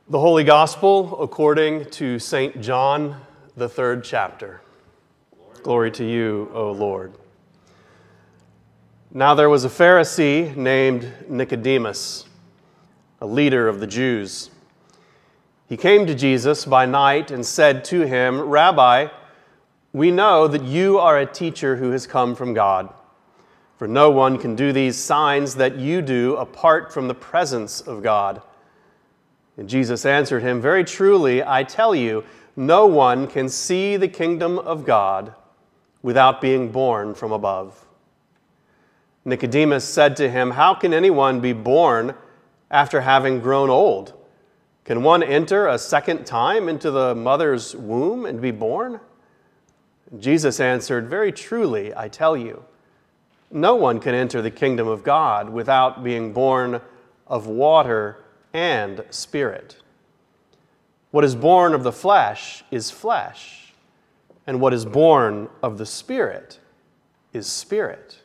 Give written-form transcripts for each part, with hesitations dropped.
The Holy Gospel according to St. John, the 3rd chapter. Glory to you, O Lord. Now there was a Pharisee named Nicodemus, a leader of the Jews. He came to Jesus by night and said to him, "Rabbi, we know that you are a teacher who has come from God, for no one can do these signs that you do apart from the presence of God." And Jesus answered him, "Very truly, I tell you, no one can see the kingdom of God without being born from above." Nicodemus said to him, "How can anyone be born after having grown old? Can one enter a second time into the mother's womb and be born?" And Jesus answered, "Very truly, I tell you, no one can enter the kingdom of God without being born of water and Spirit. What is born of the flesh is flesh, and what is born of the Spirit is spirit.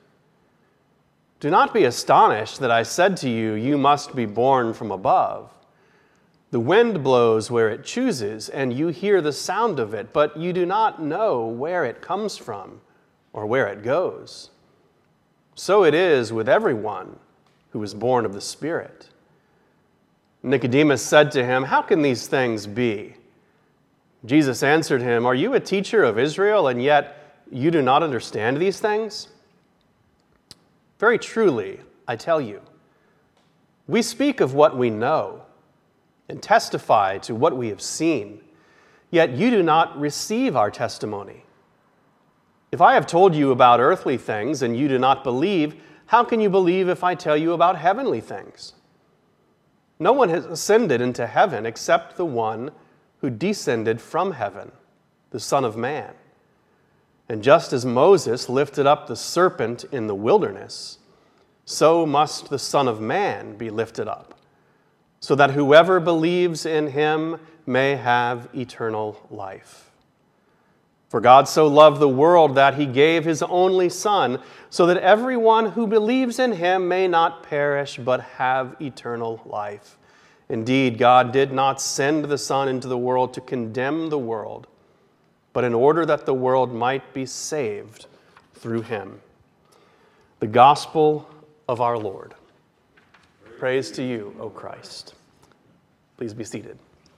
Do not be astonished that I said to you, you must be born from above. The wind blows where it chooses, and you hear the sound of it, but you do not know where it comes from or where it goes. So it is with everyone who is born of the Spirit." Nicodemus said to him, "How can these things be?" Jesus answered him, "Are you a teacher of Israel, and yet you do not understand these things? Very truly, I tell you, we speak of what we know and testify to what we have seen, yet you do not receive our testimony. If I have told you about earthly things and you do not believe, how can you believe if I tell you about heavenly things? No one has ascended into heaven except the one who descended from heaven, the Son of Man. And just as Moses lifted up the serpent in the wilderness, so must the Son of Man be lifted up, so that whoever believes in him may have eternal life. For God so loved the world that he gave his only Son, so that everyone who believes in him may not perish but have eternal life. Indeed, God did not send the Son into the world to condemn the world, but in order that the world might be saved through him." The Gospel of our Lord. Praise to you, O Christ. Please be seated.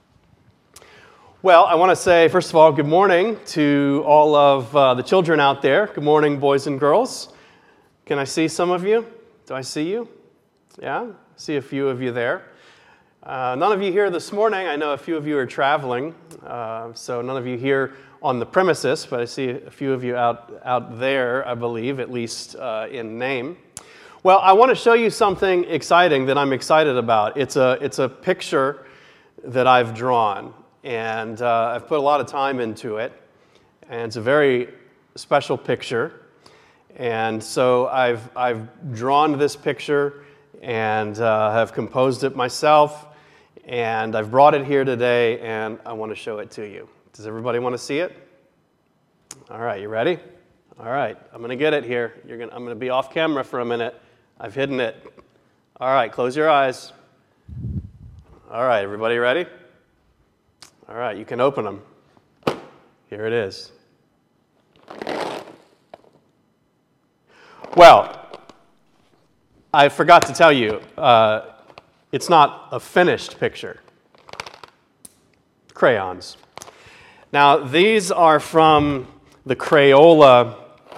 Well, I want to say, first of all, good morning to all of the children out there. Good morning, boys and girls. Can I see some of you? Do I see you? Yeah, I see a few of you there. None of you here this morning. I know a few of you are traveling, so none of you here on the premises, but I see a few of you out there, I believe, at least in name. Well, I want to show you something exciting that I'm excited about. It's a picture that I've drawn. And I've put a lot of time into it, and it's a very special picture. And so I've drawn this picture and have composed it myself, and I've brought it here today, and I want to show it to you. Does everybody want to see it? All right, you ready? All right, I'm going to get it here. I'm going to be off camera for a minute. I've hidden it. All right, close your eyes. All right, everybody ready? All right, you can open them. Here it is. Well, I forgot to tell you, it's not a finished picture. Crayons. Now, these are from the Crayola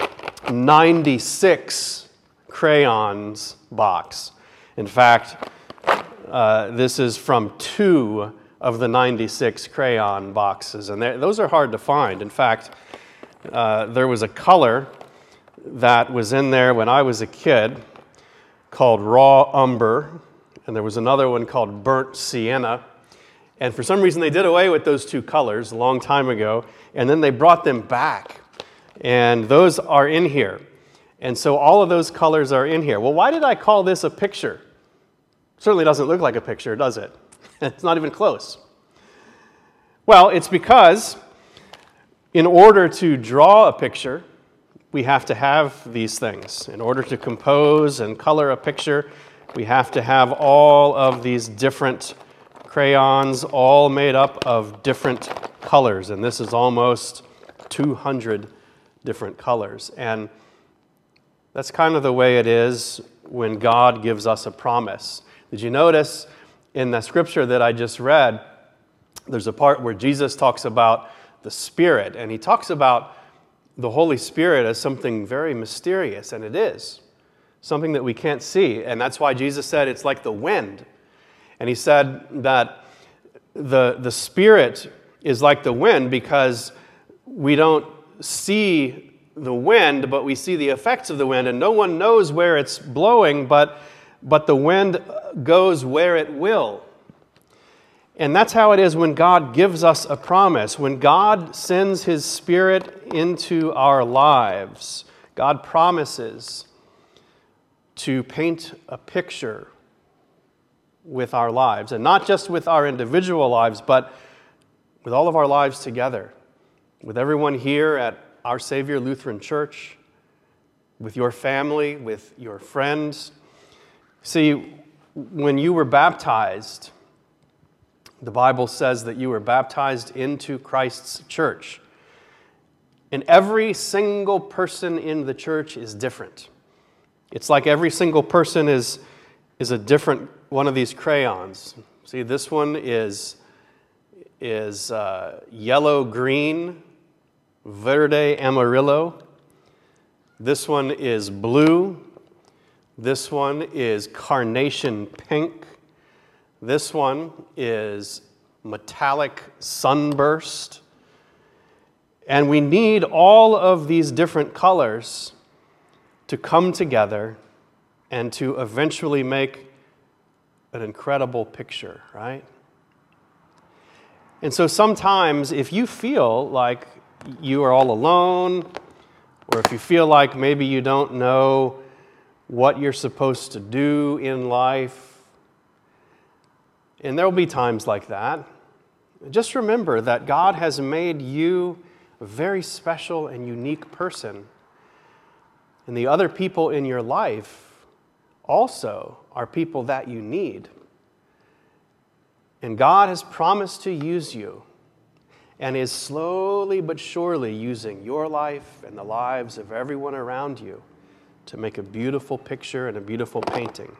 96 crayons box. In fact, this is from 2 of the 96 crayon boxes, and those are hard to find. In fact, there was a color that was in there when I was a kid called raw umber, and there was another one called burnt sienna, and for some reason they did away with those 2 colors a long time ago, and then they brought them back, and those are in here. And so all of those colors are in here. Well, why did I call this a picture? Certainly doesn't look like a picture, does it? It's not even close. Well, it's because in order to draw a picture, we have to have these things. In order to compose and color a picture, we have to have all of these different crayons, all made up of different colors. And this is almost 200 different colors. And that's kind of the way it is when God gives us a promise. Did you notice in the scripture that I just read, there's a part where Jesus talks about the Spirit, and he talks about the Holy Spirit as something very mysterious, and it is. Something that we can't see, and that's why Jesus said it's like the wind. And he said that the Spirit is like the wind because we don't see the wind, but we see the effects of the wind, and no one knows where it's blowing, but the wind goes where it will. And that's how it is when God gives us a promise. When God sends His Spirit into our lives, God promises to paint a picture with our lives, and not just with our individual lives, but with all of our lives together, with everyone here at Our Savior Lutheran Church, with your family, with your friends. See, when you were baptized, the Bible says that you were baptized into Christ's church. And every single person in the church is different. It's like every single person is a different one of these crayons. See, this one is yellow-green, verde amarillo. This one is blue. This one is carnation pink. This one is metallic sunburst. And we need all of these different colors to come together and to eventually make an incredible picture, right? And so sometimes if you feel like you are all alone, or if you feel like maybe you don't know what you're supposed to do in life, and there will be times like that, just remember that God has made you a very special and unique person. And the other people in your life also are people that you need. And God has promised to use you and is slowly but surely using your life and the lives of everyone around you to make a beautiful picture and a beautiful painting.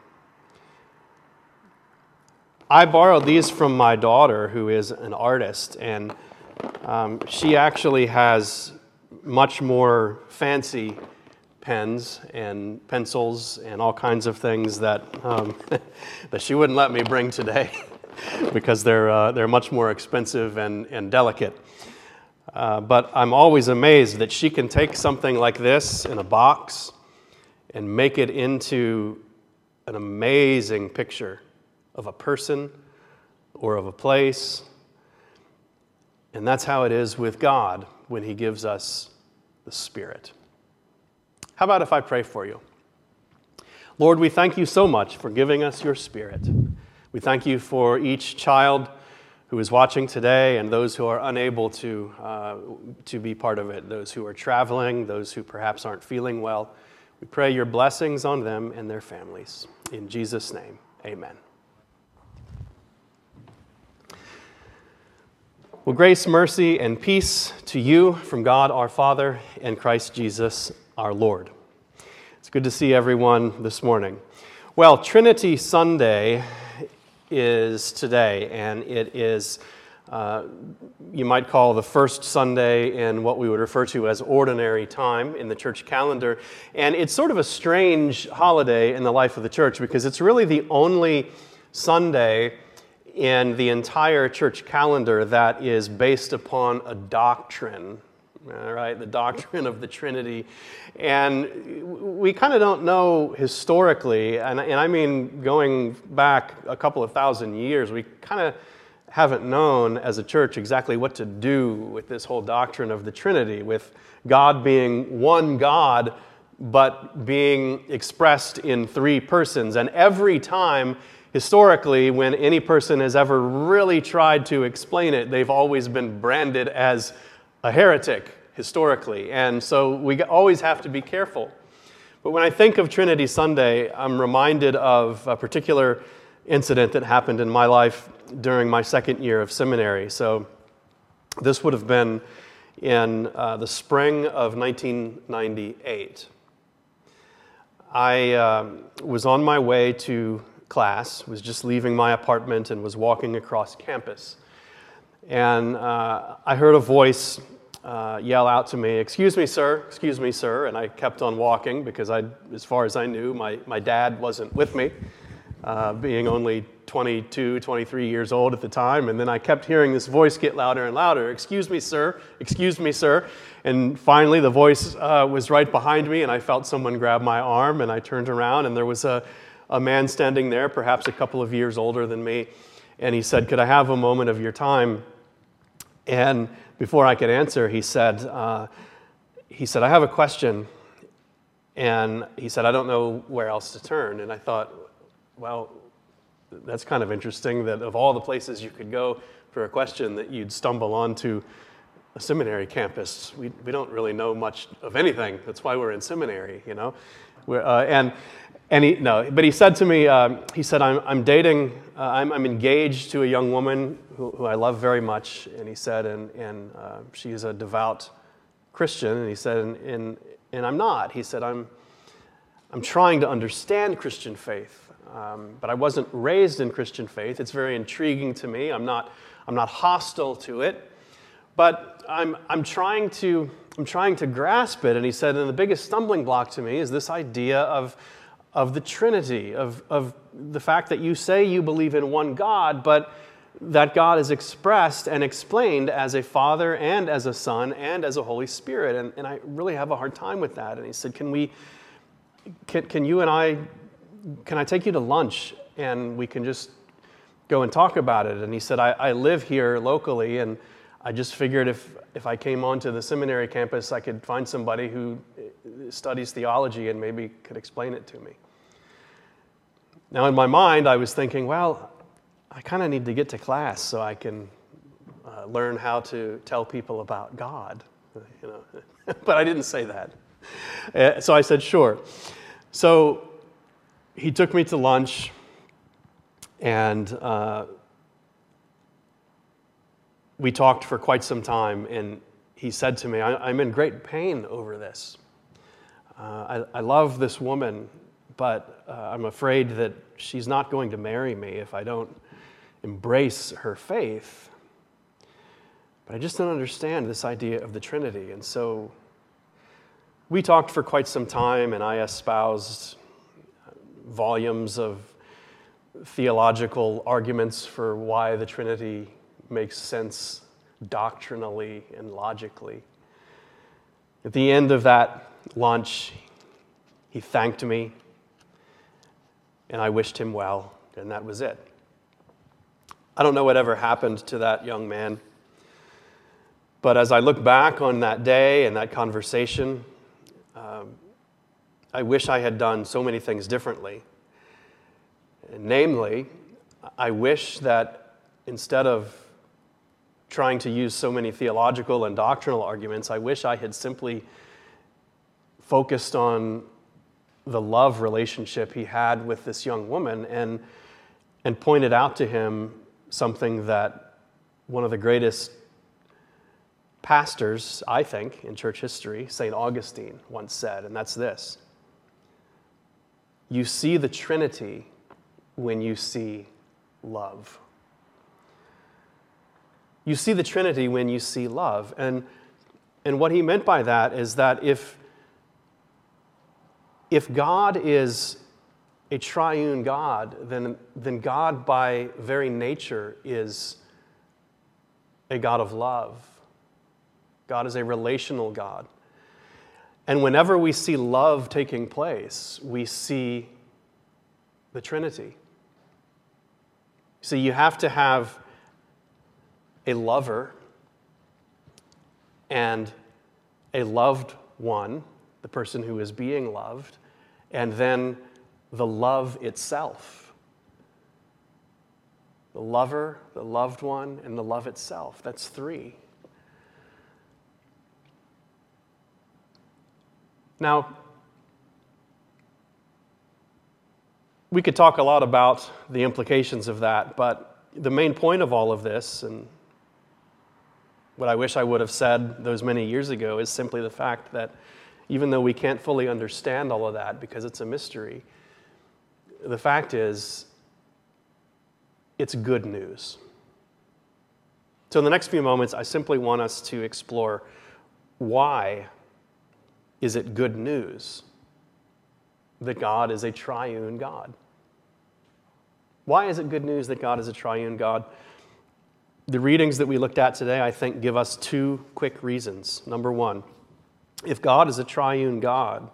I borrowed these from my daughter, who is an artist, and she actually has much more fancy pens and pencils and all kinds of things that that she wouldn't let me bring today because they're much more expensive and delicate. But I'm always amazed that she can take something like this in a box and make it into an amazing picture of a person or of a place. And that's how it is with God when He gives us the Spirit. How about if I pray for you? Lord, we thank you so much for giving us your Spirit. We thank you for each child who is watching today and those who are unable to be part of it, those who are traveling, those who perhaps aren't feeling well. We pray your blessings on them and their families. In Jesus' name, amen. Well, grace, mercy, and peace to you from God our Father and Christ Jesus our Lord. It's good to see everyone this morning. Well, Trinity Sunday is today, and it is, you might call the first Sunday in what we would refer to as ordinary time in the church calendar. And it's sort of a strange holiday in the life of the church because it's really the only Sunday in the entire church calendar that is based upon a doctrine, all right, the doctrine of the Trinity. And we kind of don't know historically, and I mean going back a couple of thousand years, we kind of haven't known as a church exactly what to do with this whole doctrine of the Trinity, with God being one God, but being expressed in three persons. And every time historically, when any person has ever really tried to explain it, they've always been branded as a heretic, historically. And so we always have to be careful. But when I think of Trinity Sunday, I'm reminded of a particular incident that happened in my life during my second year of seminary. So this would have been in the spring of 1998. I was on my way to class, was just leaving my apartment and was walking across campus. And I heard a voice yell out to me, excuse me, sir," and I kept on walking because as far as I knew, my dad wasn't with me, being only 22, 23 years old at the time. And then I kept hearing this voice get louder and louder, excuse me, sir, and finally the voice was right behind me, and I felt someone grab my arm, and I turned around, and there was a man standing there, perhaps a couple of years older than me, and he said, "Could I have a moment of your time?" And before I could answer, he said, "I have a question." And he said, "I don't know where else to turn." And I thought, well, that's kind of interesting that of all the places you could go for a question that you'd stumble onto a seminary campus. We don't really know much of anything. That's why we're in seminary, you know. But he said to me, he said, I'm engaged to a young woman who I love very much, and he said, and she is a devout Christian, and he said, and I'm not. He said, I'm trying to understand Christian faith, but I wasn't raised in Christian faith. It's very intriguing to me. I'm not hostile to it, but I'm trying to grasp it. And he said, and the biggest stumbling block to me is this idea of the Trinity, of the fact that you say you believe in one God, but that God is expressed and explained as a Father and as a Son and as a Holy Spirit. And I really have a hard time with that. And he said, can I take you to lunch and we can just go and talk about it? And he said, I live here locally, and I just figured if I came onto the seminary campus, I could find somebody who studies theology and maybe could explain it to me. Now, in my mind, I was thinking, well, I kind of need to get to class so I can learn how to tell people about God, you know. But I didn't say that. So I said, sure. So he took me to lunch, and we talked for quite some time, and he said to me, I'm in great pain over this. I love this woman, but I'm afraid that she's not going to marry me if I don't embrace her faith. But I just don't understand this idea of the Trinity. And so we talked for quite some time, and I espoused volumes of theological arguments for why the Trinity makes sense doctrinally and logically. At the end of that lunch, he thanked me, and I wished him well, and that was it. I don't know whatever happened to that young man, but as I look back on that day and that conversation, I wish I had done so many things differently. Namely, I wish that instead of trying to use so many theological and doctrinal arguments, I wish I had simply focused on the love relationship he had with this young woman and pointed out to him something that one of the greatest pastors, I think, in church history, St. Augustine, once said, and that's this: you see the Trinity when you see love. You see the Trinity when you see love. And what he meant by that is that if God is a triune God, then God by very nature is a God of love. God is a relational God. And whenever we see love taking place, we see the Trinity. See, you have to have a lover and a loved one, the person who is being loved, and then the love itself. The lover, the loved one, and the love itself. That's three. Now, We could talk a lot about the implications of that, but the main point of all of this, and what I wish I would have said those many years ago, is simply the fact that even though we can't fully understand all of that because it's a mystery, the fact is, it's good news. So in the next few moments, I simply want us to explore, why is it good news that God is a triune God? Why is it good news that God is a triune God? The readings that we looked at today, I think, give us two quick reasons. Number one, if God is a triune God,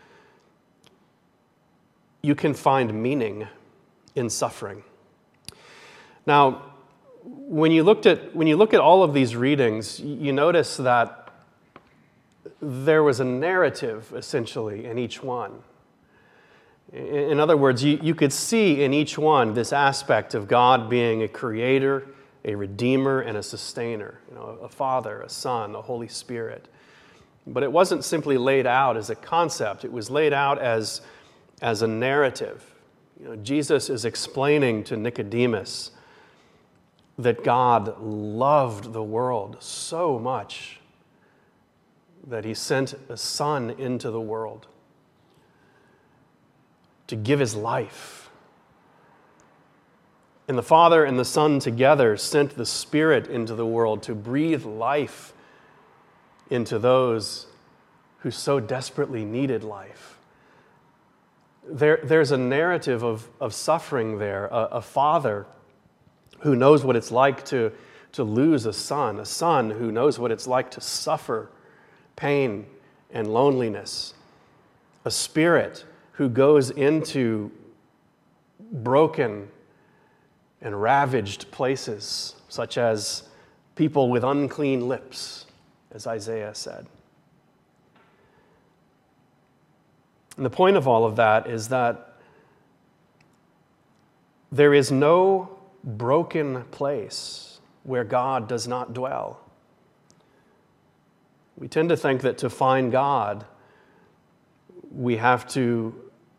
you can find meaning in suffering. Now, when you look at all of these readings, you notice that there was a narrative, essentially, in each one. In other words, you could see in each one this aspect of God being a creator, a redeemer, and a sustainer. A Father, a Son, a Holy Spirit. But it wasn't simply laid out as a concept. It was laid out as a narrative. Jesus is explaining to Nicodemus that God loved the world so much that he sent a Son into the world to give his life. And the Father and the Son together sent the Spirit into the world to breathe life into those who so desperately needed life. There's a narrative of suffering there, a father who knows what it's like to lose a son who knows what it's like to suffer pain and loneliness, a spirit who goes into broken and ravaged places, such as people with unclean lips, as Isaiah said. And the point of all of that is that there is no broken place where God does not dwell. We tend to think that to find God, we have to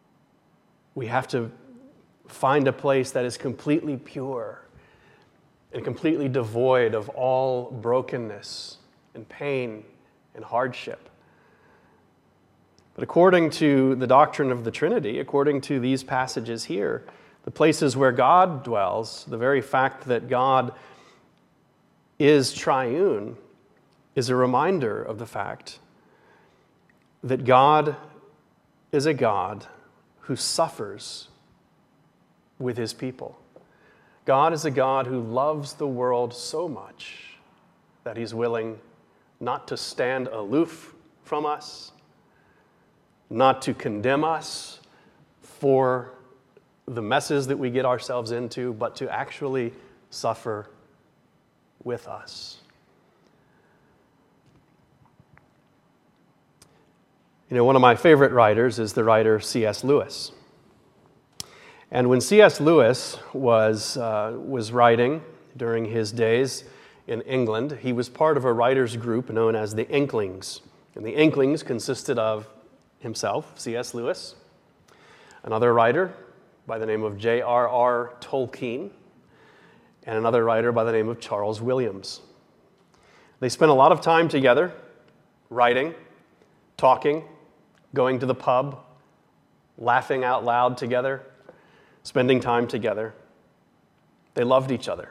find a place that is completely pure and completely devoid of all brokenness and pain and hardship. But according to the doctrine of the Trinity, according to these passages here, the places where God dwells, the very fact that God is triune, is a reminder of the fact that God is a God who suffers with his people. God is a God who loves the world so much that he's willing not to stand aloof from us, not to condemn us for the messes that we get ourselves into, but to actually suffer with us. One of my favorite writers is the writer C.S. Lewis. And when C.S. Lewis was writing during his days in England, he was part of a writers group known as the Inklings. And the Inklings consisted of himself, C.S. Lewis, another writer by the name of J.R.R. Tolkien, and another writer by the name of Charles Williams. They spent a lot of time together, writing, talking, going to the pub, laughing out loud together, spending time together. They loved each other.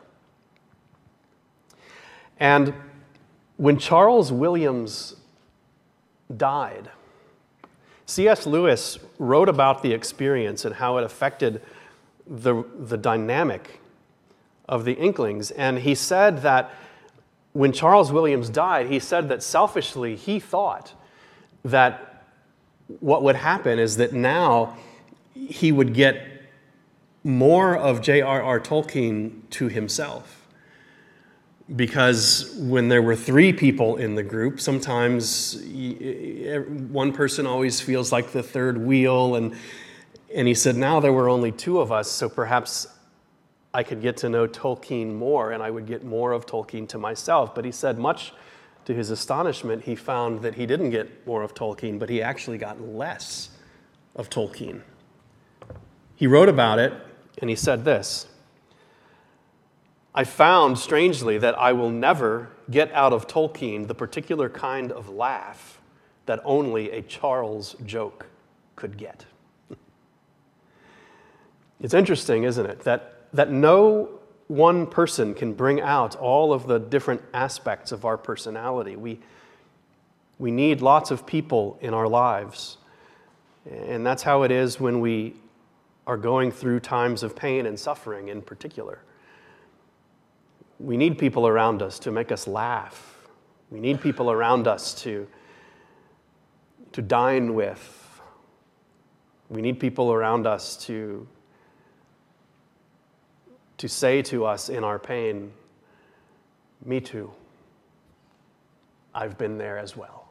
And when Charles Williams died, C.S. Lewis wrote about the experience and how it affected the dynamic of the Inklings. And he said that when Charles Williams died, he said that selfishly he thought that what would happen is that now he would get more of J.R.R. Tolkien to himself. Because when there were three people in the group, sometimes one person always feels like the third wheel. And he said, now there were only two of us, so perhaps I could get to know Tolkien more and I would get more of Tolkien to myself. But he said, much to his astonishment, he found that he didn't get more of Tolkien, but he actually got less of Tolkien. He wrote about it, and he said this: I found, strangely, that I will never get out of Tolkien the particular kind of laugh that only a Charles joke could get. It's interesting, isn't it, that no one person can bring out all of the different aspects of our personality. We need lots of people in our lives, and that's how it is when we are going through times of pain and suffering in particular. We need people around us to make us laugh. We need people around us to dine with. We need people around us to say to us in our pain, me too. I've been there as well.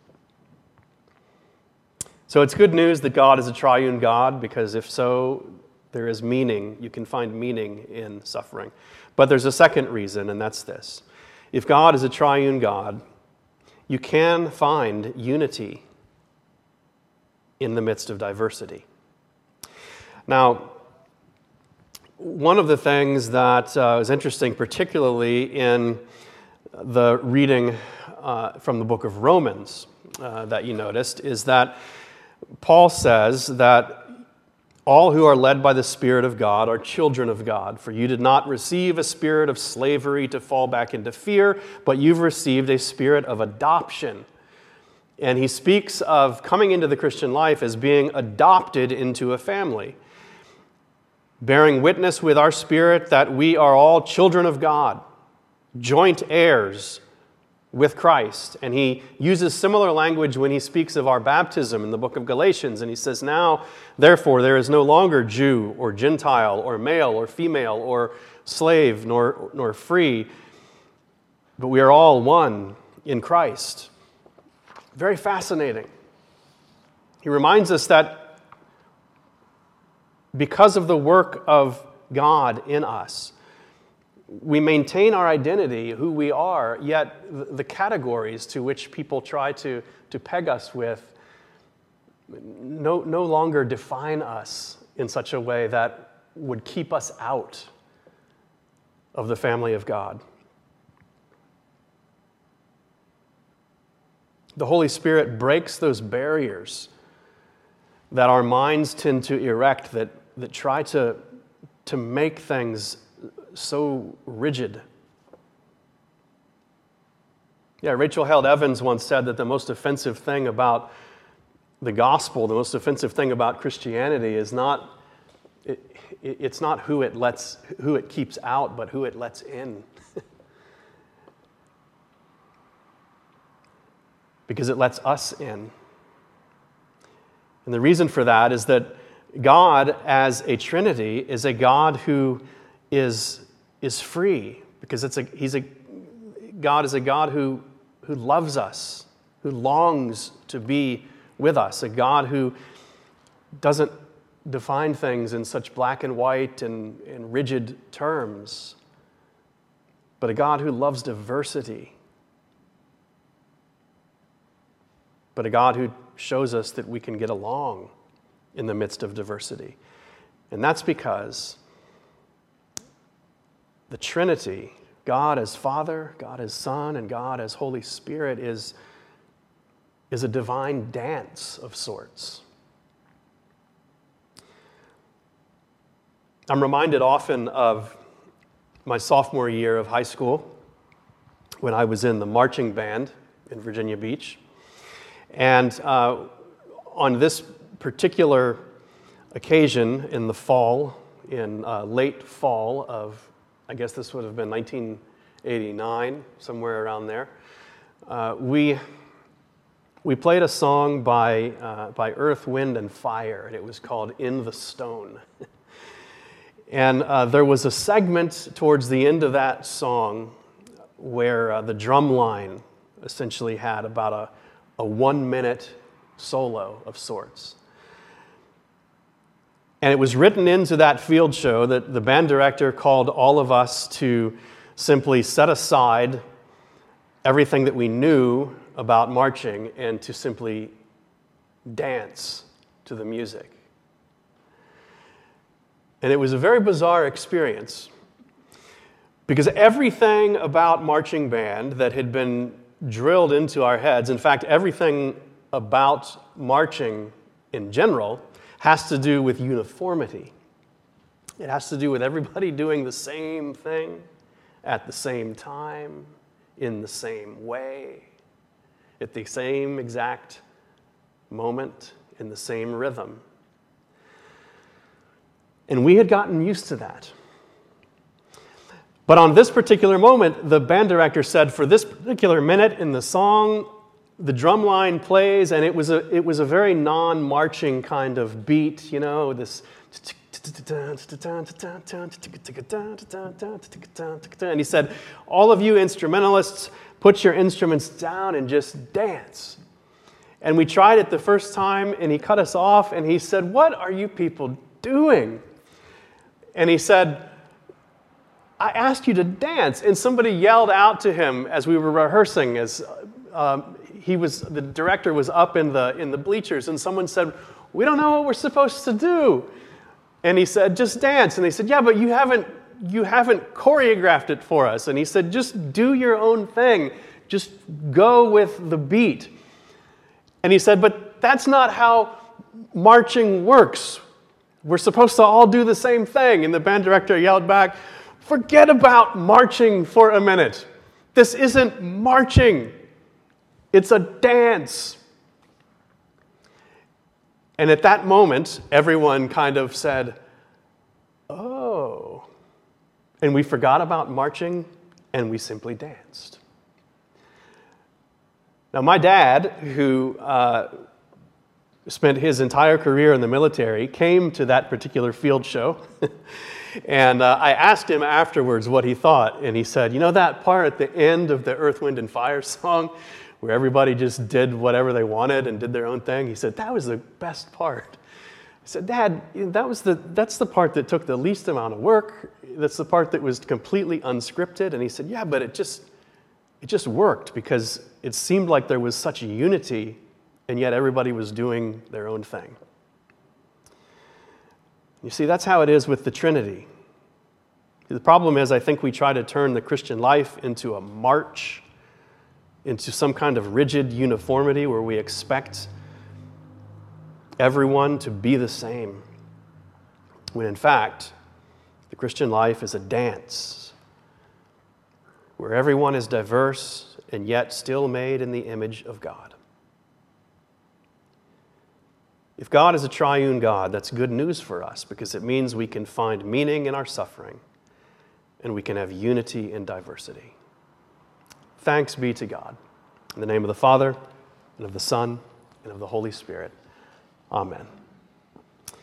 So it's good news that God is a triune God, because if so, there is meaning. You can find meaning in suffering. But there's a second reason, and that's this. If God is a triune God, you can find unity in the midst of diversity. Now, one of the things that is interesting, particularly in the reading from the book of Romans that you noticed, is that Paul says that all who are led by the Spirit of God are children of God. For you did not receive a spirit of slavery to fall back into fear, but you've received a spirit of adoption. And he speaks of coming into the Christian life as being adopted into a family, bearing witness with our spirit that we are all children of God, joint heirs with Christ. And he uses similar language when he speaks of our baptism in the book of Galatians. And he says, now, therefore, there is no longer Jew or Gentile or male or female or slave nor free, but we are all one in Christ. Very fascinating. He reminds us that because of the work of God in us, we maintain our identity, who we are, yet the categories to which people try to peg us with no longer define us in such a way that would keep us out of the family of God. The Holy Spirit breaks those barriers that our minds tend to erect that try to make things so rigid. Yeah, Rachel Held Evans once said that the most offensive thing about the gospel, the most offensive thing about Christianity is not it's not who it keeps out, but who it lets in. Because it lets us in. And the reason for that is that God, as a Trinity, is a God who is free, because God is a God who loves us, who longs to be with us, a God who doesn't define things in such black and white and rigid terms, but a God who loves diversity, but a God who shows us that we can get along in the midst of diversity. And that's because the Trinity, God as Father, God as Son, and God as Holy Spirit, is a divine dance of sorts. I'm reminded often of my sophomore year of high school when I was in the marching band in Virginia Beach. And on this particular occasion in the fall, in late fall of, I guess this would have been 1989, somewhere around there, we played a song by Earth, Wind, and Fire, and it was called In the Stone. And there was a segment towards the end of that song where the drum line essentially had about a 1-minute solo of sorts. And it was written into that field show that the band director called all of us to simply set aside everything that we knew about marching and to simply dance to the music. And it was a very bizarre experience because everything about marching band that had been drilled into our heads, in fact, everything about marching in general, has to do with uniformity. It has to do with everybody doing the same thing at the same time, in the same way, at the same exact moment, in the same rhythm. And we had gotten used to that. But on this particular moment, the band director said, for this particular minute in the song, the drum line plays, and it was a very non-marching kind of beat, you know, this. And he said, all of you instrumentalists, put your instruments down and just dance. And we tried it the first time, and he cut us off, and he said, what are you people doing? And he said, I asked you to dance. And somebody yelled out to him as we were rehearsing, as the director was up in the bleachers, and someone said, we don't know what we're supposed to do. And he said, just dance. And they said, yeah, but you haven't choreographed it for us. And he said, just do your own thing. Just go with the beat. And he said, but that's not how marching works. We're supposed to all do the same thing. And the band director yelled back, forget about marching for a minute. This isn't marching. It's a dance. And at that moment, everyone kind of said, oh. And we forgot about marching, and we simply danced. Now, my dad, who spent his entire career in the military, came to that particular field show. And I asked him afterwards what he thought. And he said, you know that part at the end of the Earth, Wind, and Fire song where everybody just did whatever they wanted and did their own thing? He said, that was the best part. I said, Dad, that's the part that took the least amount of work. That's the part that was completely unscripted. And he said, yeah, but it just worked because it seemed like there was such unity, and yet everybody was doing their own thing. You see, that's how it is with the Trinity. The problem is, I think we try to turn the Christian life into a march, into some kind of rigid uniformity where we expect everyone to be the same, when in fact, the Christian life is a dance where everyone is diverse and yet still made in the image of God. If God is a triune God, that's good news for us because it means we can find meaning in our suffering and we can have unity in diversity. Thanks be to God. In the name of the Father, and of the Son, and of the Holy Spirit. Amen.